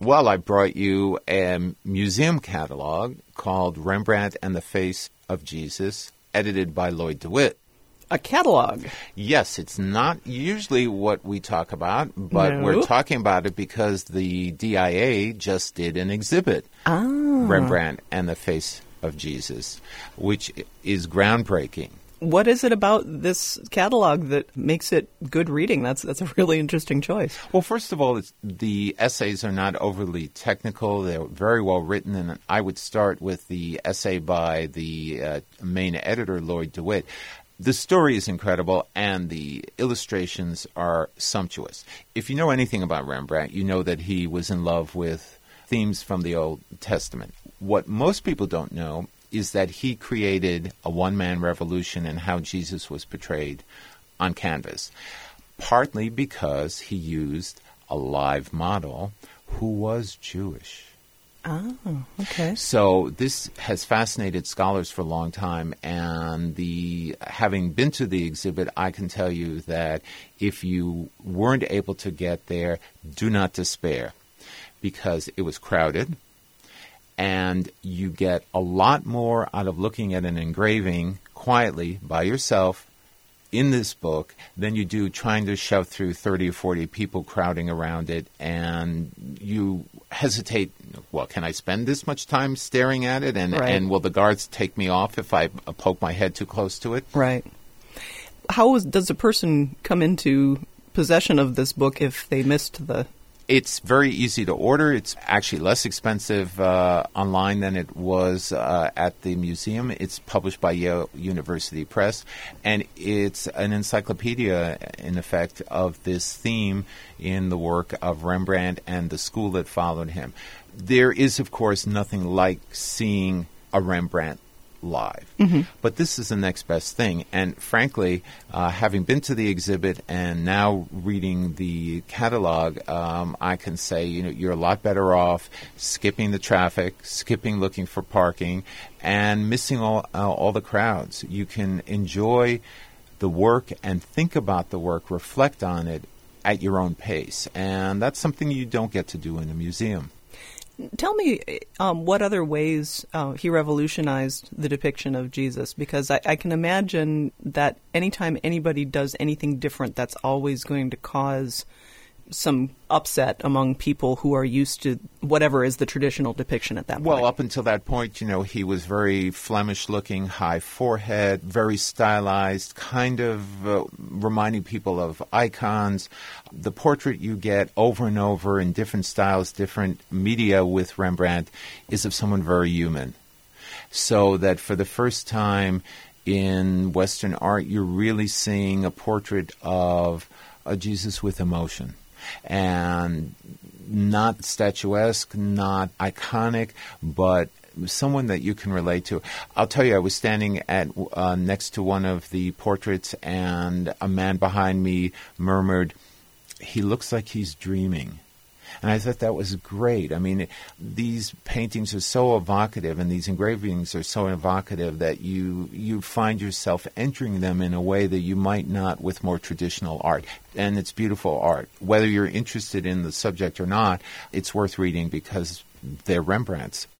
Well, I brought you a museum catalog called Rembrandt and the Face of Jesus, edited by Lloyd DeWitt. A catalog? Yes, it's not usually what we talk about, but we're talking about it because the DIA just did an exhibit, Rembrandt and the Face of Jesus, which is groundbreaking. What is it about this catalog that makes it good reading? That's a really interesting choice. Well, first of all, the essays are not overly technical. They're very well written, and I would start with the essay by the main editor, Lloyd DeWitt. The story is incredible, and the illustrations are sumptuous. If you know anything about Rembrandt, you know that he was in love with themes from the Old Testament. What most people don't know is that he created a one-man revolution in how Jesus was portrayed on canvas, partly because he used a live model who was Jewish. Oh, okay. So this has fascinated scholars for a long time, and having been to the exhibit, I can tell you that if you weren't able to get there, do not despair, because it was crowded. And you get a lot more out of looking at an engraving quietly by yourself in this book than you do trying to shove through 30 or 40 people crowding around it. And you hesitate, well, can I spend this much time staring at it? And will the guards take me off if I poke my head too close to it? Right. How does a person come into possession of this book if they missed the... It's very easy to order. It's actually less expensive online than it was at the museum. It's published by Yale University Press, and it's an encyclopedia, in effect, of this theme in the work of Rembrandt and the school that followed him. There is, of course, nothing like seeing a Rembrandt live. Mm-hmm. But this is the next best thing. And frankly, having been to the exhibit and now reading the catalog, I can say, you're a lot better off skipping the traffic, skipping looking for parking, and missing all the crowds. You can enjoy the work and think about the work, reflect on it at your own pace. And that's something you don't get to do in a museum. Tell me what other ways he revolutionized the depiction of Jesus, because I can imagine that anytime anybody does anything different, that's always going to cause some upset among people who are used to whatever is the traditional depiction at that point. Well, up until that point, he was very Flemish-looking, high forehead, very stylized, kind of reminding people of icons. The portrait you get over and over in different styles, different media with Rembrandt is of someone very human. So that for the first time in Western art, you're really seeing a portrait of a Jesus with emotion. And not statuesque, not iconic, but someone that you can relate to. I'll tell you, I was standing at next to one of the portraits, and a man behind me murmured, "He looks like he's dreaming." And I thought that was great. I mean, these paintings are so evocative, and these engravings are so evocative that you find yourself entering them in a way that you might not with more traditional art. And it's beautiful art. Whether you're interested in the subject or not, it's worth reading because they're Rembrandts.